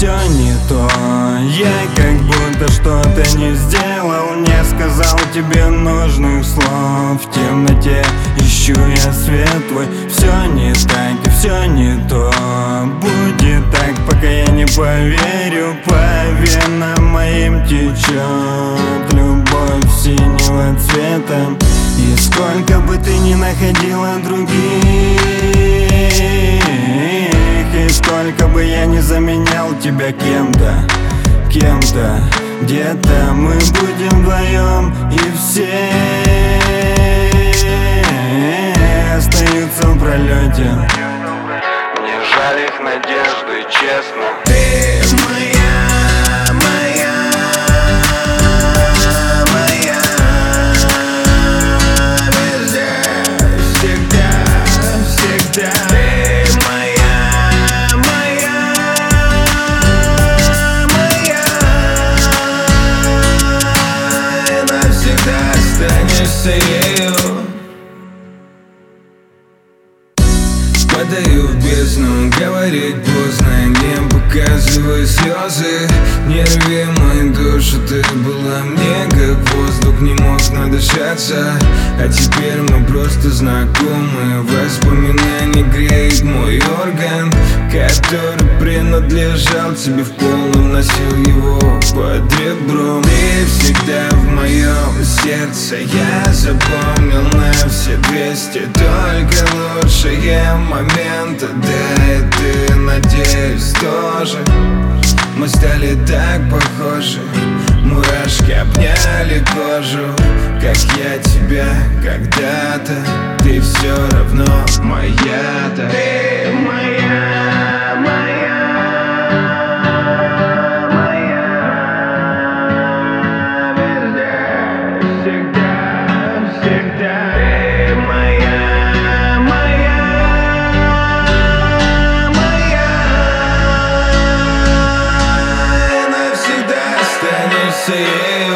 все не то. Я как будто что-то не сделал, не сказал тебе нужных слов. В темноте ищу я свет твой. Все не так и все не то. Будет так, пока я не поверю. По венам моим течет любовь синего цвета. И сколько бы ты ни находила других, и сколько бы я не заменял тебя кем-то, где-то мы будем вдвоем, и все остаются в пролете. Мне жаль их надежды, честно. Ты моя, моя, моя, везде, всегда, всегда. Ты моя, моя, моя, и навсегда останешься ею. Падаю в бездну, говорить поздно, не показывай слезы. Не рви мою душу, ты была мне как воздух, не мог надышаться. А теперь мы просто знакомы. Воспоминания греет мой орган, который принадлежал тебе в полном, носил его под ребром. Ты всегда в моем сердце, я запомнил на все 200 только лучшие моменты. Да и ты, надеюсь, тоже. Мы стали так похожи, мурашки обняли кожу, как я тебя когда-то. Ты все равно моя-то. Ты моя, моя, моя, везде, всегда, всегда. Ты моя, моя, моя, и навсегда останешься ею.